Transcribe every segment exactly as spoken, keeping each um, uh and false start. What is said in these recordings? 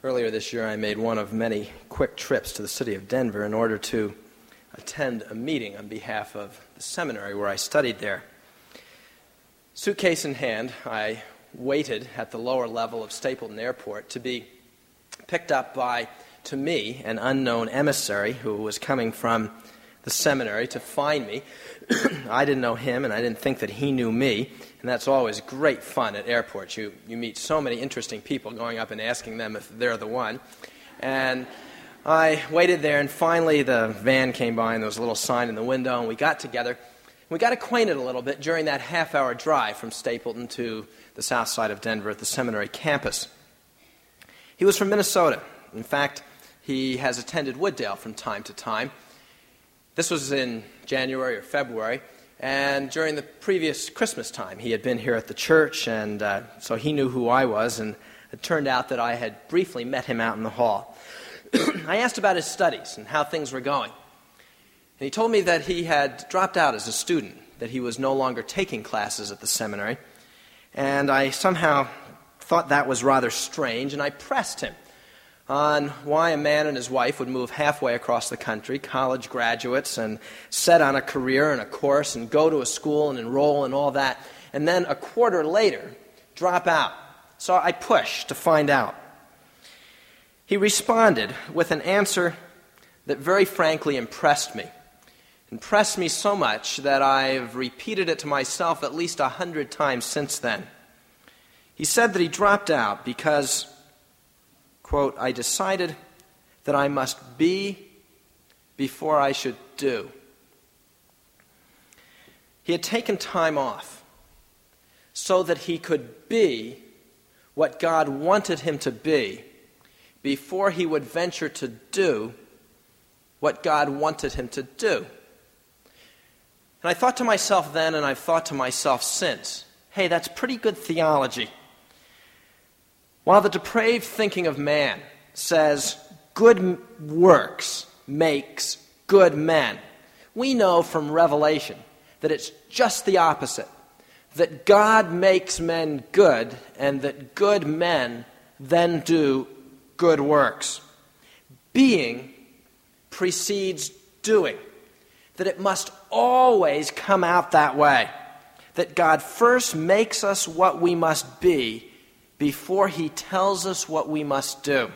Earlier this year, I made one of many quick trips to the city of Denver in order to attend a meeting on behalf of the seminary where I studied there. Suitcase in hand, I waited at the lower level of Stapleton Airport to be picked up by, to me, an unknown emissary who was coming from the seminary to find me. I didn't know him, and I didn't think that he knew me, and that's always great fun at airports. You you meet so many interesting people going up and asking them if they're the one. And I waited there, and finally the van came by, and there was a little sign in the window, and we got together. We got acquainted a little bit during that half-hour drive from Stapleton to the south side of Denver at the seminary campus. He was from Minnesota. In fact, he has attended Wooddale from time to time. This was in January or February, and during the previous Christmas time, he had been here at the church, and uh, so he knew who I was, and it turned out that I had briefly met him out in the hall. I asked about his studies and how things were going, and he told me that he had dropped out as a student, that he was no longer taking classes at the seminary, and I somehow thought that was rather strange, and I pressed him on why a man and his wife would move halfway across the country, college graduates, and set on a career and a course and go to a school and enroll and all that, and then a quarter later drop out. So I pushed to find out. He responded with an answer that very frankly impressed me. Impressed me so much that I've repeated it to myself at least a hundred times since then. He said that he dropped out because, quote, I decided that I must be before I should do. He had taken time off so that he could be what God wanted him to be before he would venture to do what God wanted him to do. And I thought to myself then, and I've thought to myself since, hey, that's pretty good theology. While the depraved thinking of man says good works makes good men, we know from Revelation that it's just the opposite, that God makes men good and that good men then do good works. Being precedes doing, that it must always come out that way, that God first makes us what we must be before he tells us what we must do.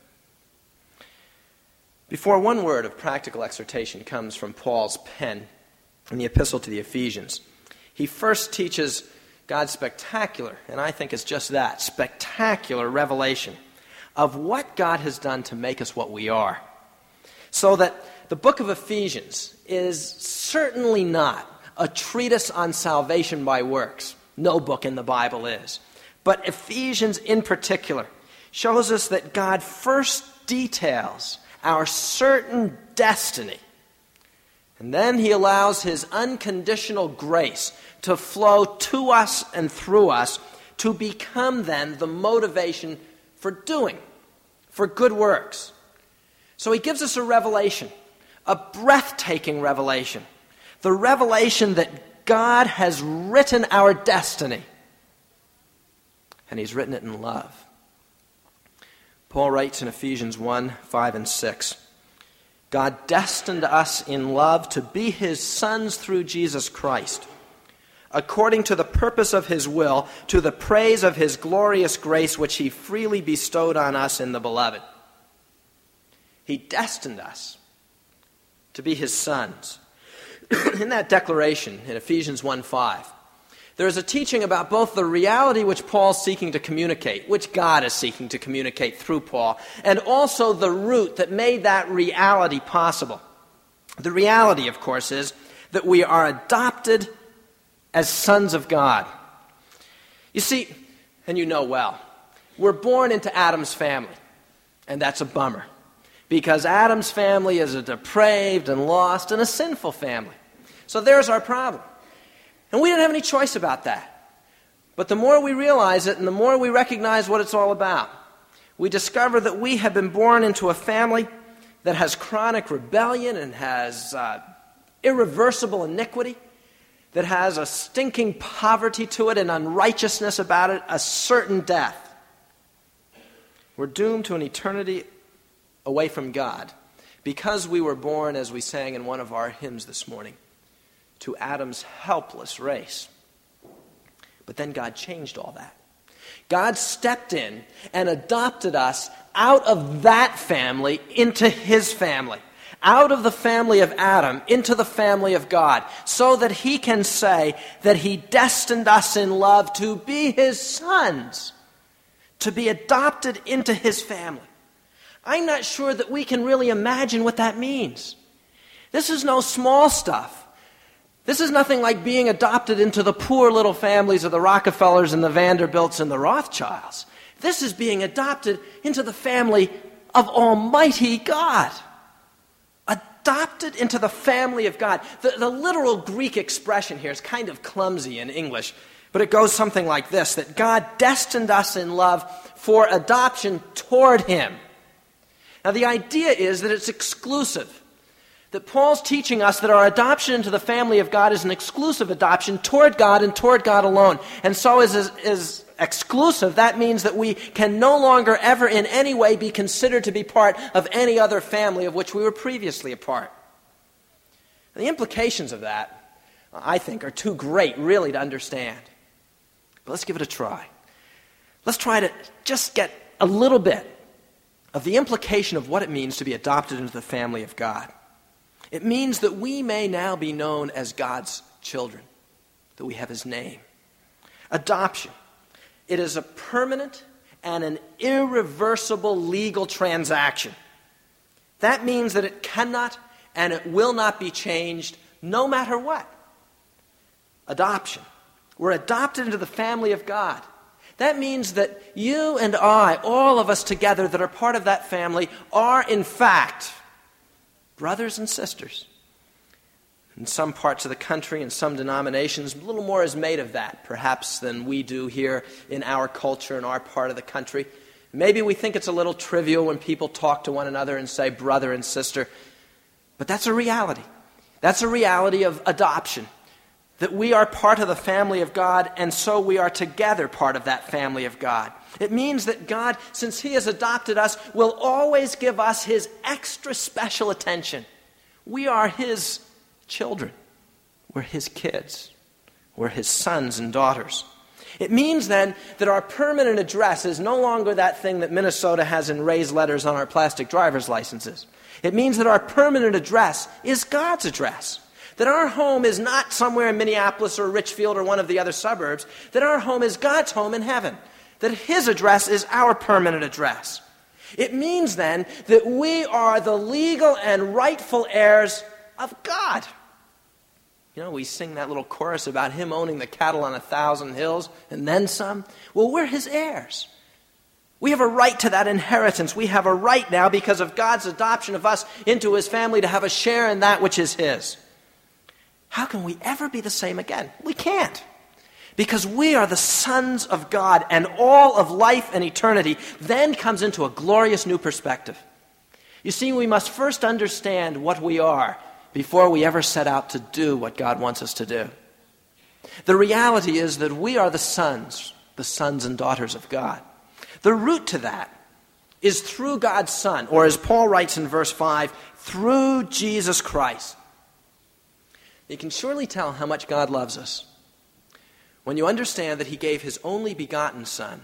Before one word of practical exhortation comes from Paul's pen in the epistle to the Ephesians, he first teaches God's spectacular, and I think it's just that, spectacular revelation of what God has done to make us what we are. So that the book of Ephesians is certainly not a treatise on salvation by works. No book in the Bible is. But Ephesians in particular shows us that God first details our certain destiny, and then he allows his unconditional grace to flow to us and through us to become then the motivation for doing, for good works. So he gives us a revelation, a breathtaking revelation, the revelation that God has written our destiny. And he's written it in love. Paul writes in Ephesians one, five, and six, God destined us in love to be his sons through Jesus Christ, according to the purpose of his will, to the praise of his glorious grace, which he freely bestowed on us in the beloved. He destined us to be his sons. In that declaration, in Ephesians one, five, there is a teaching about both the reality which Paul's seeking to communicate, which God is seeking to communicate through Paul, and also the root that made that reality possible. The reality, of course, is that we are adopted as sons of God. You see, and you know well, we're born into Adam's family, and that's a bummer, because Adam's family is a depraved and lost and a sinful family. So there's our problem. And we didn't have any choice about that. But the more we realize it and the more we recognize what it's all about, we discover that we have been born into a family that has chronic rebellion and has uh, irreversible iniquity, that has a stinking poverty to it and unrighteousness about it, a certain death. We're doomed to an eternity away from God because we were born, as we sang in one of our hymns this morning, to Adam's helpless race. But then God changed all that. God stepped in and adopted us out of that family into his family, out of the family of Adam into the family of God, so that he can say that he destined us in love to be his sons, to be adopted into his family. I'm not sure that we can really imagine what that means. This is no small stuff. This is nothing like being adopted into the poor little families of the Rockefellers and the Vanderbilts and the Rothschilds. This is being adopted into the family of Almighty God. Adopted into the family of God. The, the literal Greek expression here is kind of clumsy in English, but it goes something like this, that God destined us in love for adoption toward him. Now the idea is that it's exclusive. That Paul's teaching us that our adoption into the family of God is an exclusive adoption toward God and toward God alone. And so as is, is exclusive, that means that we can no longer ever in any way be considered to be part of any other family of which we were previously a part. And the implications of that, I think, are too great really to understand. But let's give it a try. Let's try to just get a little bit of the implication of what it means to be adopted into the family of God. It means that we may now be known as God's children, that we have his name. Adoption. It is a permanent and an irreversible legal transaction. That means that it cannot and it will not be changed no matter what. Adoption. We're adopted into the family of God. That means that you and I, all of us together that are part of that family, are in fact brothers and sisters. In some parts of the country, in some denominations, a little more is made of that, perhaps, than we do here in our culture, in our part of the country. Maybe we think it's a little trivial when people talk to one another and say brother and sister, but that's a reality. That's a reality of adoption, that we are part of the family of God, and so we are together part of that family of God. It means that God, since he has adopted us, will always give us his extra special attention. We are his children. We're his kids. We're his sons and daughters. It means then that our permanent address is no longer that thing that Minnesota has in raised letters on our plastic driver's licenses. It means that our permanent address is God's address. That our home is not somewhere in Minneapolis or Richfield or one of the other suburbs. That our home is God's home in heaven. That his address is our permanent address. It means then that we are the legal and rightful heirs of God. You know, we sing that little chorus about him owning the cattle on a thousand hills and then some. Well, we're his heirs. We have a right to that inheritance. We have a right now, because of God's adoption of us into his family, to have a share in that which is his. How can we ever be the same again? We can't. Because we are the sons of God, and all of life and eternity then comes into a glorious new perspective. You see, we must first understand what we are before we ever set out to do what God wants us to do. The reality is that we are the sons, the sons and daughters of God. The root to that is through God's Son, or as Paul writes in verse five, through Jesus Christ. You can surely tell how much God loves us when you understand that he gave his only begotten Son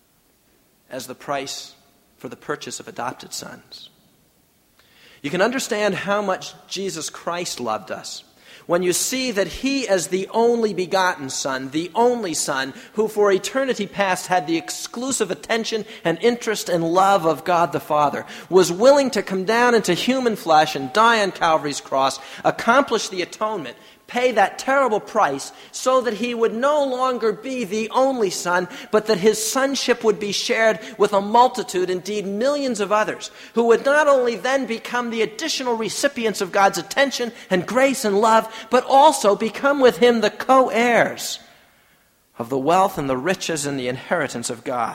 as the price for the purchase of adopted sons. You can understand how much Jesus Christ loved us when you see that he, as the only begotten Son, the only Son, who for eternity past had the exclusive attention and interest and love of God the Father, was willing to come down into human flesh and die on Calvary's cross, accomplish the atonement, pay that terrible price, so that he would no longer be the only Son, but that his sonship would be shared with a multitude, indeed millions of others, who would not only then become the additional recipients of God's attention and grace and love, but also become with him the co-heirs of the wealth and the riches and the inheritance of God.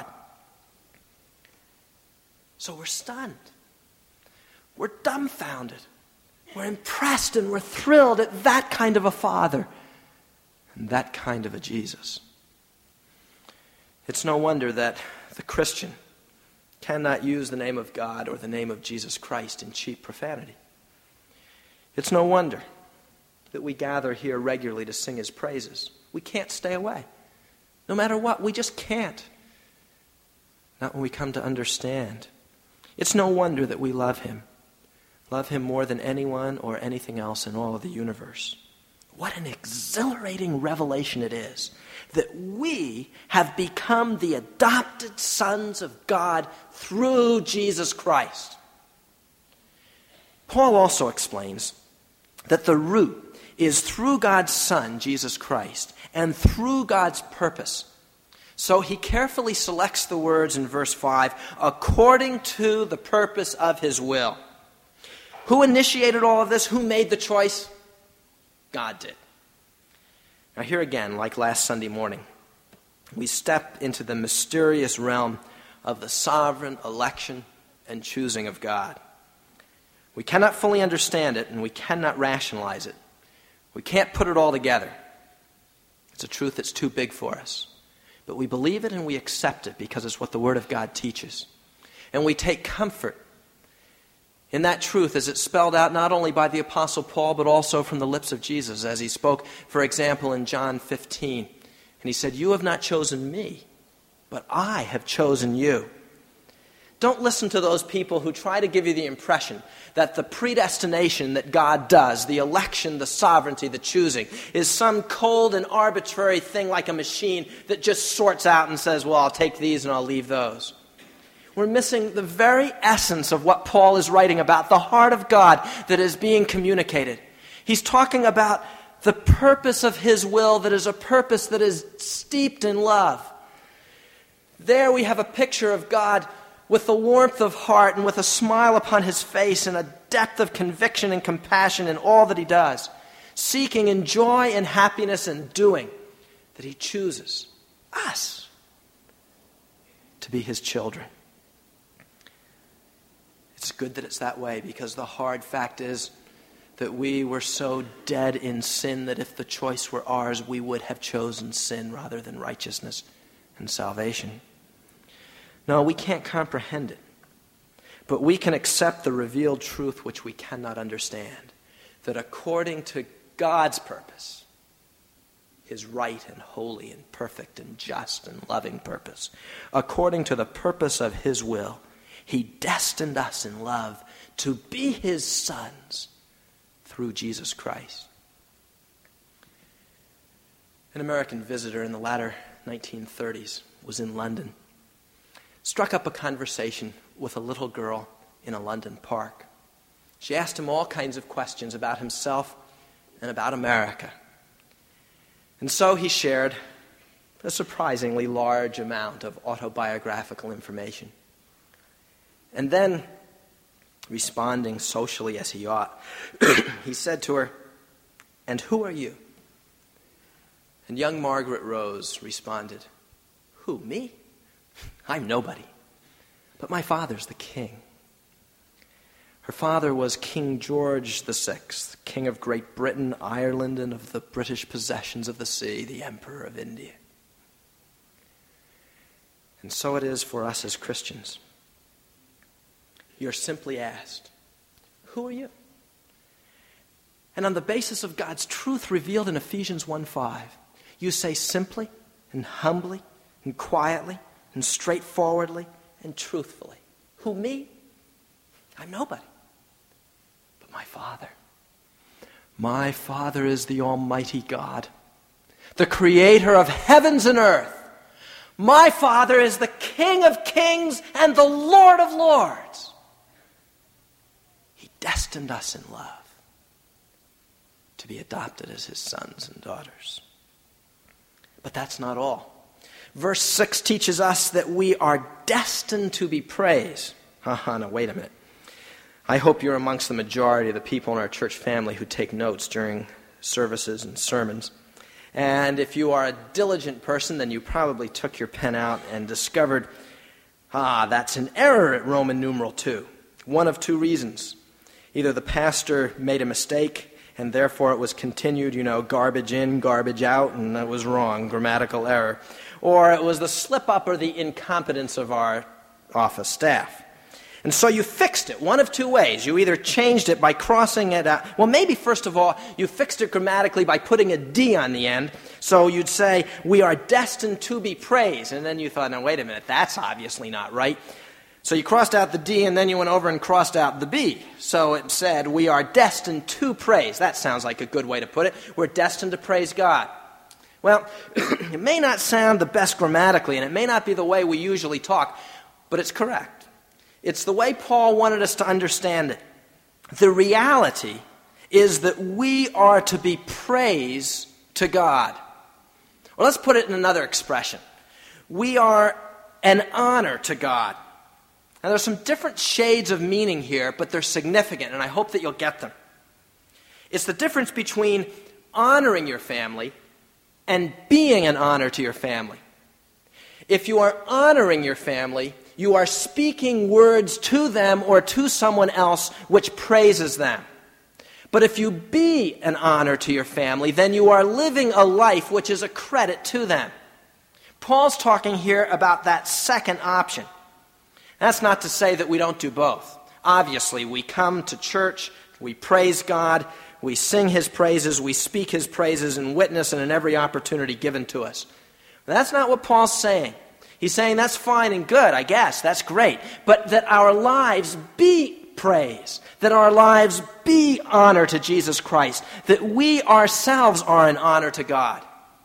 So we're stunned. We're dumbfounded. We're impressed and we're thrilled at that kind of a Father and that kind of a Jesus. It's no wonder that the Christian cannot use the name of God or the name of Jesus Christ in cheap profanity. It's no wonder that we gather here regularly to sing his praises. We can't stay away. No matter what, we just can't. Not when we come to understand. It's no wonder that we love him. Love him more than anyone or anything else in all of the universe. What an exhilarating revelation it is that we have become the adopted sons of God through Jesus Christ. Paul also explains that the root is through God's Son, Jesus Christ, and through God's purpose. So he carefully selects the words in verse five, according to the purpose of his will. Who initiated all of this? Who made the choice? God did. Now here again, like last Sunday morning, we step into the mysterious realm of the sovereign election and choosing of God. We cannot fully understand it, and we cannot rationalize it. We can't put it all together. It's a truth that's too big for us. But we believe it and we accept it because it's what the Word of God teaches. And we take comfort in that truth as it's spelled out not only by the Apostle Paul, but also from the lips of Jesus as he spoke, for example, in John fifteen. And he said, "You have not chosen me, but I have chosen you." Don't listen to those people who try to give you the impression that the predestination that God does, the election, the sovereignty, the choosing, is some cold and arbitrary thing like a machine that just sorts out and says, well, I'll take these and I'll leave those. We're missing the very essence of what Paul is writing about, the heart of God that is being communicated. He's talking about the purpose of his will that is a purpose that is steeped in love. There we have a picture of God with the warmth of heart and with a smile upon his face and a depth of conviction and compassion in all that he does, seeking in joy and happiness and doing, that he chooses us to be his children. It's good that it's that way, because the hard fact is that we were so dead in sin that if the choice were ours, we would have chosen sin rather than righteousness and salvation. No, we can't comprehend it. But we can accept the revealed truth which we cannot understand, that according to God's purpose, his right and holy and perfect and just and loving purpose, according to the purpose of his will, he destined us in love to be his sons through Jesus Christ. An American visitor in the latter nineteen thirties was in London, struck up a conversation with a little girl in a London park. She asked him all kinds of questions about himself and about America. And so he shared a surprisingly large amount of autobiographical information. And then, responding socially as he ought, he said to her, "And who are you?" And young Margaret Rose responded, "Who, me? I'm nobody. But my father's the king." Her father was King George the Sixth, King of Great Britain, Ireland, and of the British possessions of the sea, the Emperor of India. And so it is for us as Christians. You're simply asked, who are you? And on the basis of God's truth revealed in Ephesians one five, you say simply and humbly and quietly and straightforwardly and truthfully, who, me? I'm nobody. But my Father. My Father is the Almighty God, the creator of heavens and earth. My Father is the King of kings and the Lord of lords. He destined us in love to be adopted as his sons and daughters. But that's not all. Verse six teaches us that we are destined to be praised. Haha, now wait a minute. I hope you're amongst the majority of the people in our church family who take notes during services and sermons. And if you are a diligent person, then you probably took your pen out and discovered, ah, that's an error at Roman numeral two. One of two reasons. Either the pastor made a mistake, and therefore it was continued, you know, garbage in, garbage out, and that was wrong, grammatical error. Or it was the slip-up or the incompetence of our office staff. And so you fixed it one of two ways. You either changed it by crossing it out. Well, maybe first of all, you fixed it grammatically by putting a D on the end. So you'd say, we are destined to be praised. And then you thought, now wait a minute, that's obviously not right. So you crossed out the D and then you went over and crossed out the B. So it said, we are destined to praise. That sounds like a good way to put it. We're destined to praise God. Well, it may not sound the best grammatically, and it may not be the way we usually talk, but it's correct. It's the way Paul wanted us to understand it. The reality is that we are to be praised to God. Or let's put it in another expression. We are an honor to God. Now, there's some different shades of meaning here, but they're significant, and I hope that you'll get them. It's the difference between honoring your family and being an honor to your family. If you are honoring your family, you are speaking words to them or to someone else which praises them. But if you be an honor to your family, then you are living a life which is a credit to them. Paul's talking here about that second option. That's not to say that we don't do both. Obviously, we come to church, we praise God, we sing His praises, we speak His praises and witness and in every opportunity given to us. But that's not what Paul's saying. He's saying that's fine and good, I guess, that's great, but that our lives be praise, that our lives be honor to Jesus Christ, that we ourselves are an honor to God.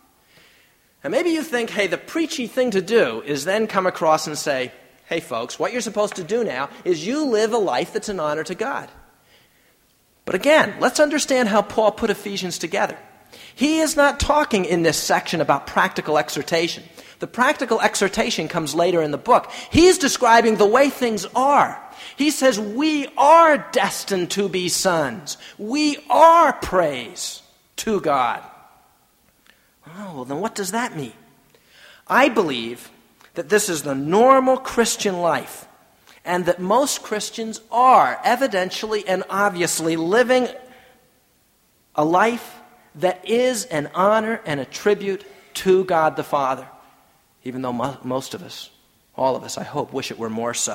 And maybe you think, hey, the preachy thing to do is then come across and say, hey folks, what you're supposed to do now is you live a life that's an honor to God. But again, let's understand how Paul put Ephesians together. He is not talking in this section about practical exhortation. The practical exhortation comes later in the book. He's describing the way things are. He says we are destined to be sons. We are praise to God. Oh, well then what does that mean? I believe that this is the normal Christian life, and that most Christians are evidentially and obviously living a life that is an honor and a tribute to God the Father. Even though mo- most of us, all of us, I hope, wish it were more so.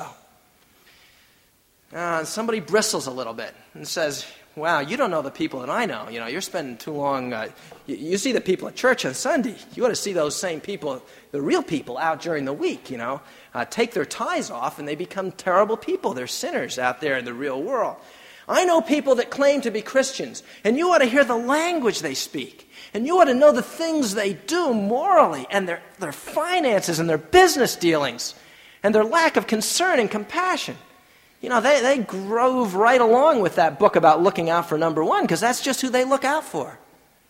Uh, somebody bristles a little bit and says, wow, you don't know the people that I know. You know, you're spending too long. Uh, you, you see the people at church on Sunday. You ought to see those same people, the real people, out during the week, you know. Uh, take their ties off and they become terrible people. They're sinners out there in the real world. I know people that claim to be Christians, and you ought to hear the language they speak. And you ought to know the things they do morally, and their, their finances and their business dealings, and their lack of concern and compassion. You know, they, they grove right along with that book about looking out for number one, because that's just who they look out for.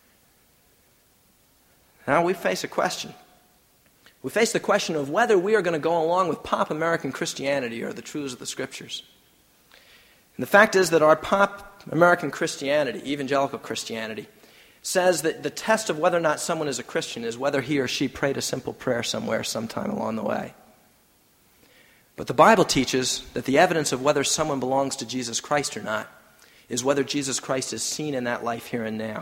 Now we face a question. We face the question of whether we are going to go along with pop American Christianity or the truths of the Scriptures. And the fact is that our pop American Christianity, evangelical Christianity, says that the test of whether or not someone is a Christian is whether he or she prayed a simple prayer somewhere sometime along the way. But the Bible teaches that the evidence of whether someone belongs to Jesus Christ or not is whether Jesus Christ is seen in that life here and now.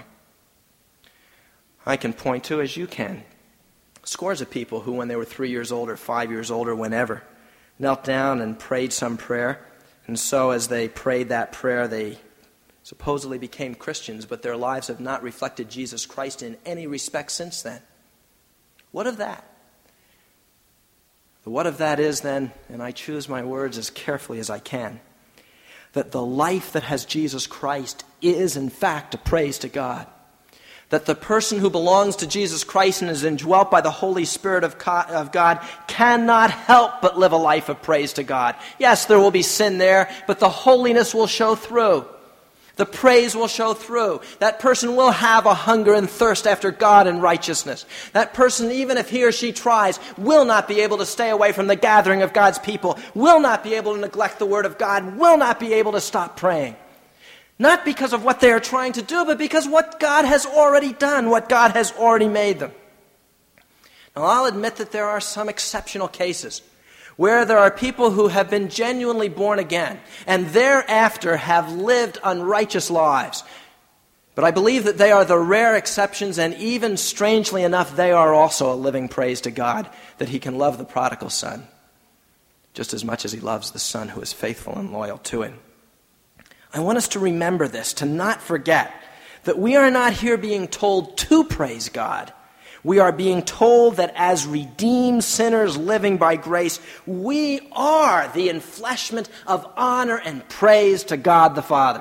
I can point to, as you can, scores of people who, when they were three years old or five years old or whenever, knelt down and prayed some prayer. And so as they prayed that prayer, they supposedly became Christians, but their lives have not reflected Jesus Christ in any respect since then. What of that? The what of that is then, and I choose my words as carefully as I can, that the life that has Jesus Christ is in fact a praise to God. That the person who belongs to Jesus Christ and is indwelt by the Holy Spirit of God cannot help but live a life of praise to God. Yes, there will be sin there, but the holiness will show through. The praise will show through. That person will have a hunger and thirst after God and righteousness. That person, even if he or she tries, will not be able to stay away from the gathering of God's people, will not be able to neglect the Word of God, will not be able to stop praying. Not because of what they are trying to do, but because what God has already done, what God has already made them. Now, I'll admit that there are some exceptional cases where there are people who have been genuinely born again and thereafter have lived unrighteous lives. But I believe that they are the rare exceptions, and even strangely enough, they are also a living praise to God that He can love the prodigal son. just as much as he loves the Son who is faithful and loyal to him. I want us to remember this, to not forget that we are not here being told to praise God. We are being told that as redeemed sinners living by grace, we are the enfleshment of honor and praise to God the Father.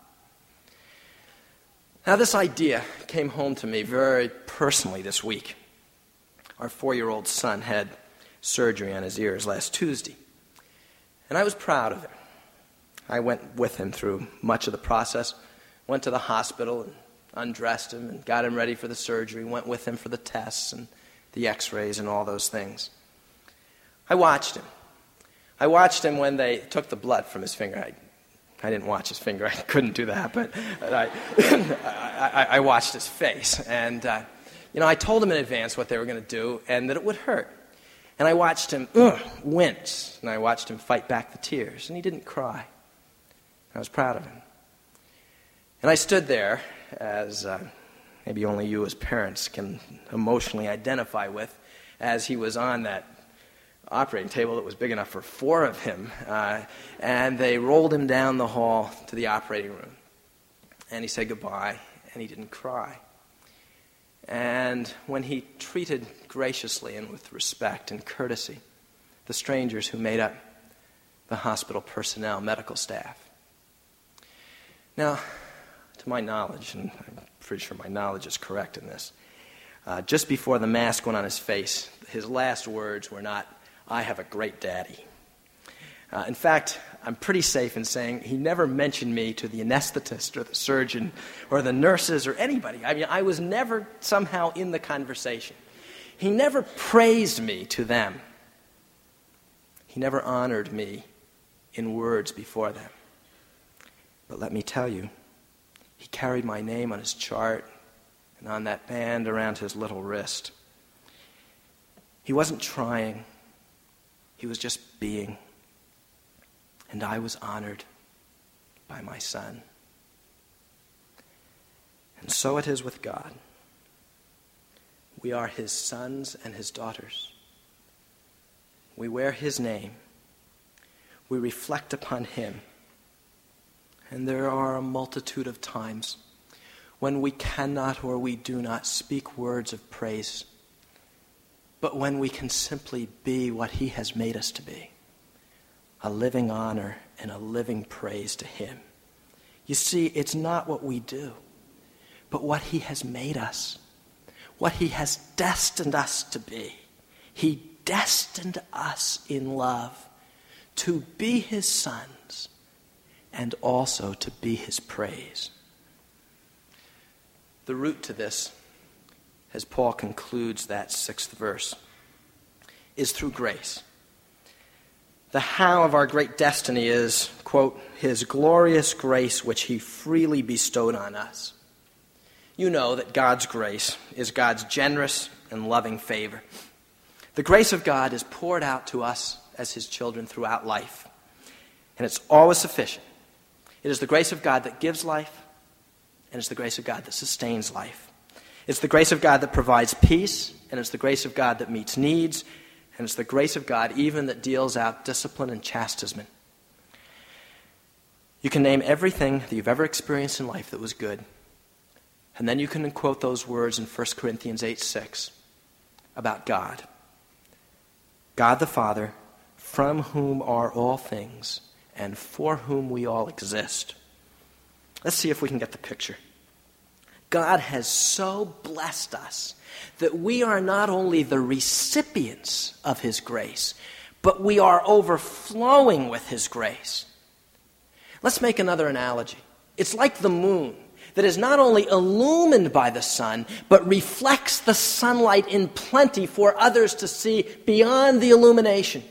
Now, this idea came home to me very personally this week. Our four-year-old son had surgery on his ears last Tuesday, and I was proud of him. I went with him through much of the process, went to the hospital and undressed him and got him ready for the surgery, went with him for the tests and the x-rays and all those things. I watched him. I watched him when they took the blood from his finger. I, I didn't watch his finger. I couldn't do that, but I, I, I watched his face. And, uh, you know, I told him in advance what they were going to do and that it would hurt. And I watched him ugh, wince, and I watched him fight back the tears, and he didn't cry. I was proud of him. And I stood there, as uh, maybe only you as parents can emotionally identify with, as he was on that operating table that was big enough for four of him, uh, and they rolled him down the hall to the operating room. And he said goodbye, and he didn't cry. And when he treated graciously and with respect and courtesy the strangers who made up the hospital personnel, medical staff. Now, to my knowledge, and I'm pretty sure my knowledge is correct in this, uh, just before the mask went on his face, his last words were not, "I have a great daddy." Uh, in fact, I'm pretty safe in saying he never mentioned me to the anesthetist or the surgeon or the nurses or anybody. I mean, I was never somehow in the conversation. He never praised me to them. He never honored me in words before them. But let me tell you, he carried my name on his chart and on that band around his little wrist. He wasn't trying. He was just being. And I was honored by my son. And so it is with God. We are his sons and his daughters. We wear his name. We reflect upon him. And there are a multitude of times when we cannot or we do not speak words of praise, but when we can simply be what he has made us to be. A living honor and a living praise to him. You see, it's not what we do, but what he has made us, what he has destined us to be. He destined us in love to be his sons and also to be his praise. The root to this, as Paul concludes that sixth verse, is through grace. The how of our great destiny is, quote, his glorious grace which he freely bestowed on us. You know that God's grace is God's generous and loving favor. The grace of God is poured out to us as his children throughout life, and it's always sufficient. It is the grace of God that gives life, and it's the grace of God that sustains life. It's the grace of God that provides peace, and it's the grace of God that meets needs, and it's the grace of God even that deals out discipline and chastisement. You can name everything that you've ever experienced in life that was good, and then you can quote those words in First Corinthians eight six about God. God the Father, from whom are all things, and for whom we all exist. Let's see if we can get the picture. God has so blessed us that we are not only the recipients of his grace, but we are overflowing with his grace. Let's make another analogy. It's like the moon that is not only illumined by the sun, but reflects the sunlight in plenty for others to see beyond the illumination.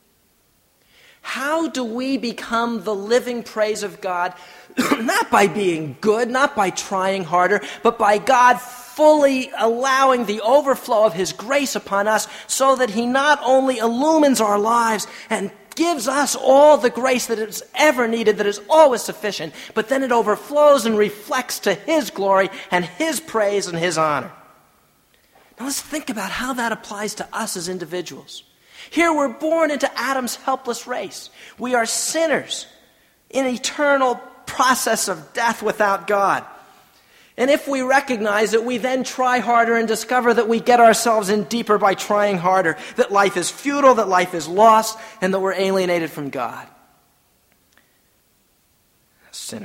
How do we become the living praise of God? Not by being good, not by trying harder, but by God fully allowing the overflow of his grace upon us so that he not only illumines our lives and gives us all the grace that is ever needed, that is always sufficient, but then it overflows and reflects to his glory and his praise and his honor. Now let's think about how that applies to us as individuals. Here we're born into Adam's helpless race. We are sinners in an eternal process of death without God. And if we recognize it, we then try harder and discover that we get ourselves in deeper by trying harder, that life is futile, that life is lost, and that we're alienated from God. A sinner.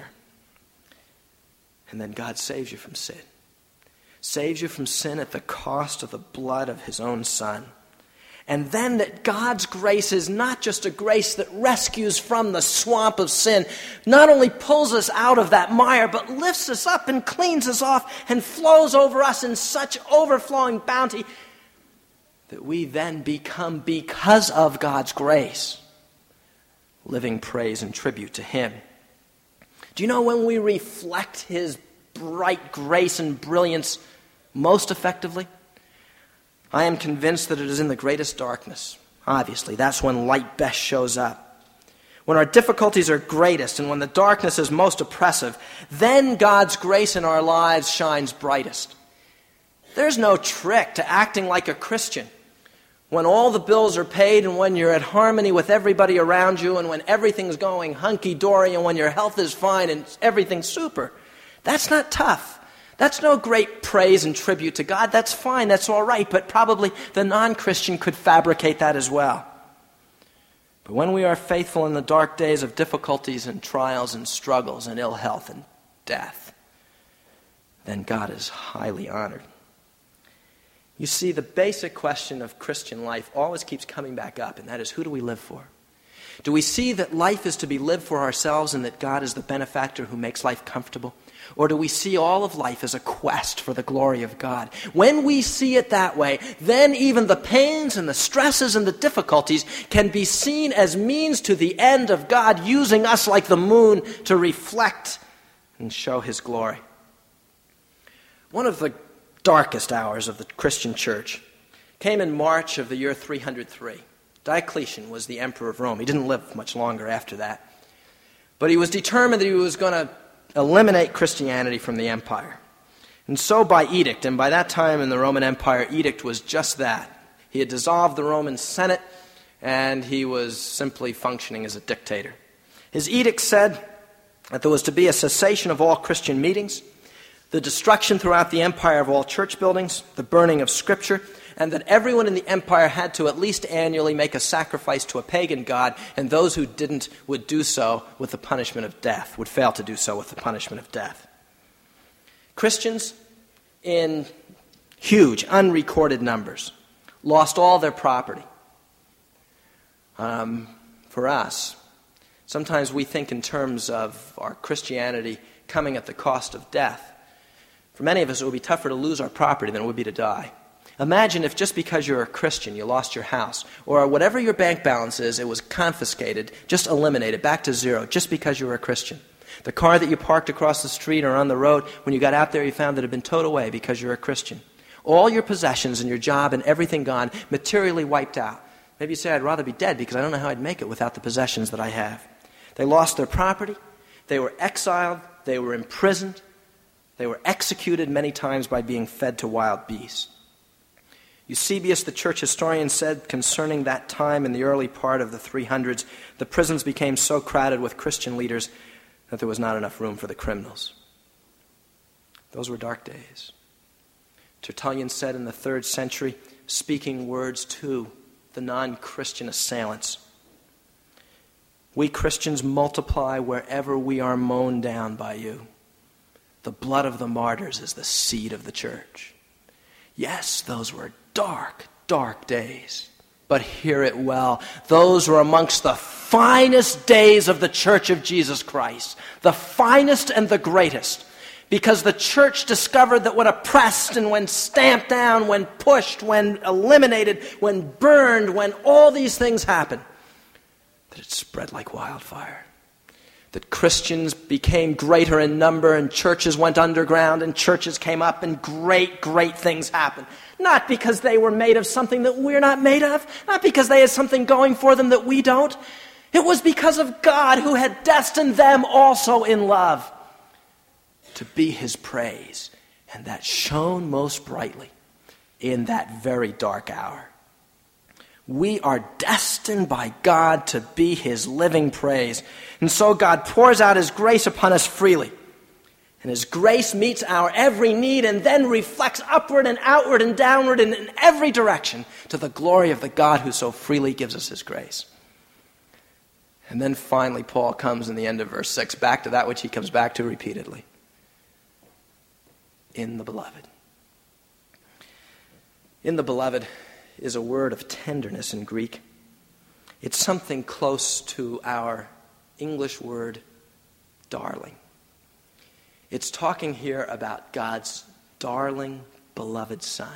And then God saves you from sin. Saves you from sin at the cost of the blood of his own Son. And then that God's grace is not just a grace that rescues from the swamp of sin, not only pulls us out of that mire, but lifts us up and cleans us off and flows over us in such overflowing bounty that we then become, because of God's grace, living praise and tribute to him. Do you know when we reflect his bright grace and brilliance most effectively? I am convinced that it is in the greatest darkness. Obviously, that's when light best shows up. When our difficulties are greatest and when the darkness is most oppressive, then God's grace in our lives shines brightest. There's no trick to acting like a Christian. When all the bills are paid and when you're at harmony with everybody around you and when everything's going hunky-dory and when your health is fine and everything's super. That's not tough. That's no great praise and tribute to God. That's fine. That's all right. But probably the non-Christian could fabricate that as well. But when we are faithful in the dark days of difficulties and trials and struggles and ill health and death, then God is highly honored. You see, the basic question of Christian life always keeps coming back up, and that is, who do we live for? Do we see that life is to be lived for ourselves and that God is the benefactor who makes life comfortable? Or do we see all of life as a quest for the glory of God? When we see it that way, then even the pains and the stresses and the difficulties can be seen as means to the end of God using us like the moon to reflect and show his glory. One of the darkest hours of the Christian church came in March of the year three hundred three. Diocletian was the emperor of Rome. He didn't live much longer after that. But he was determined that he was going to eliminate Christianity from the empire. And so by edict, and by that time in the Roman Empire, edict was just that. He had dissolved the Roman Senate, and he was simply functioning as a dictator. His edict said that there was to be a cessation of all Christian meetings, the destruction throughout the empire of all church buildings, the burning of Scripture, and that everyone in the empire had to at least annually make a sacrifice to a pagan god, and those who didn't would do so with the punishment of death, would fail to do so with the punishment of death. Christians, in huge, unrecorded numbers, lost all their property. Um, for us, sometimes we think in terms of our Christianity coming at the cost of death. For many of us, it would be tougher to lose our property than it would be to die. Imagine if just because you're a Christian, you lost your house, or whatever your bank balance is, it was confiscated, just eliminated, back to zero, just because you were a Christian. The car that you parked across the street or on the road, when you got out there, you found that it had been towed away because you're a Christian. All your possessions and your job and everything gone, materially wiped out. Maybe you say, I'd rather be dead because I don't know how I'd make it without the possessions that I have. They lost their property. They were exiled. They were imprisoned. They were executed many times by being fed to wild beasts. Eusebius, the church historian, said concerning that time in the early part of the three hundreds, the prisons became so crowded with Christian leaders that there was not enough room for the criminals. Those were dark days. Tertullian said in the third century, speaking words to the non-Christian assailants, we Christians multiply wherever we are mown down by you. The blood of the martyrs is the seed of the church. Yes, those were dark, dark days. But hear it well. Those were amongst the finest days of the Church of Jesus Christ. The finest and the greatest. Because the church discovered that when oppressed and when stamped down, when pushed, when eliminated, when burned, when all these things happened, that it spread like wildfire. That Christians became greater in number and churches went underground and churches came up and great, great things happened. Not because they were made of something that we're not made of. Not because they had something going for them that we don't. It was because of God who had destined them also in love to be his praise. And that shone most brightly in that very dark hour. We are destined by God to be his living praise. And so God pours out his grace upon us freely. And his grace meets our every need and then reflects upward and outward and downward and in every direction to the glory of the God who so freely gives us his grace. And then finally Paul comes in the end of verse six back to that which he comes back to repeatedly. In the beloved. In the beloved is a word of tenderness in Greek. It's something close to our English word darling. It's talking here about God's darling, beloved Son.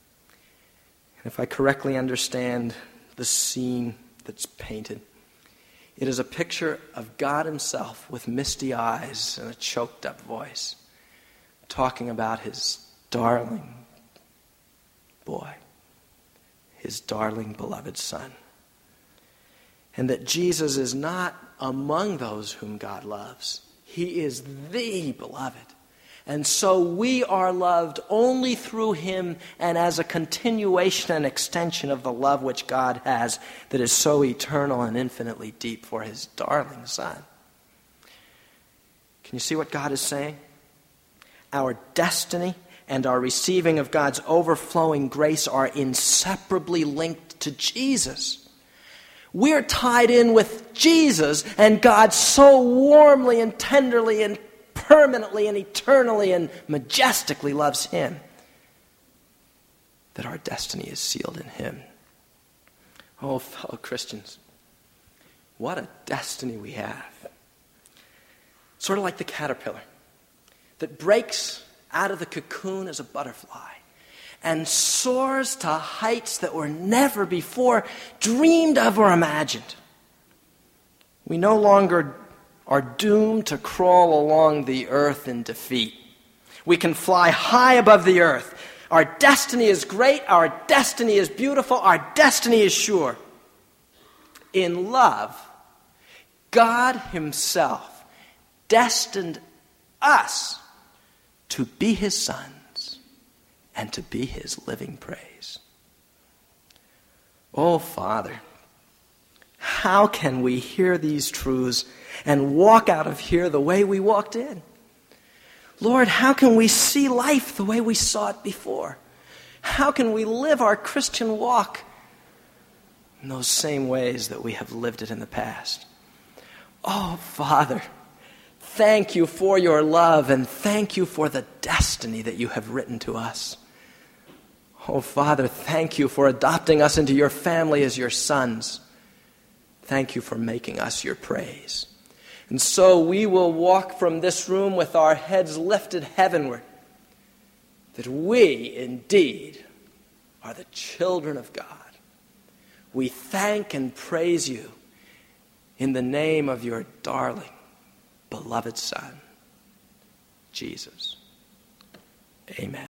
And if I correctly understand the scene that's painted, it is a picture of God himself with misty eyes and a choked up voice, talking about his darling boy, his darling, beloved Son. And that Jesus is not among those whom God loves. He is the beloved. And so we are loved only through him and as a continuation and extension of the love which God has that is so eternal and infinitely deep for his darling Son. Can you see what God is saying? Our destiny and our receiving of God's overflowing grace are inseparably linked to Jesus. We're tied in with Jesus, and God so warmly and tenderly and permanently and eternally and majestically loves him that our destiny is sealed in him. Oh, fellow Christians, what a destiny we have. Sort of like the caterpillar that breaks out of the cocoon as a butterfly and soars to heights that were never before dreamed of or imagined. We no longer are doomed to crawl along the earth in defeat. We can fly high above the earth. Our destiny is great. Our destiny is beautiful. Our destiny is sure. In love, God himself destined us to be his sons and to be his living praise. Oh, Father, how can we hear these truths and walk out of here the way we walked in? Lord, how can we see life the way we saw it before? How can we live our Christian walk in those same ways that we have lived it in the past? Oh, Father, thank you for your love and thank you for the destiny that you have written to us. Oh, Father, thank you for adopting us into your family as your sons. Thank you for making us your praise. And so we will walk from this room with our heads lifted heavenward, that we indeed are the children of God. We thank and praise you in the name of your darling, beloved Son, Jesus. Amen.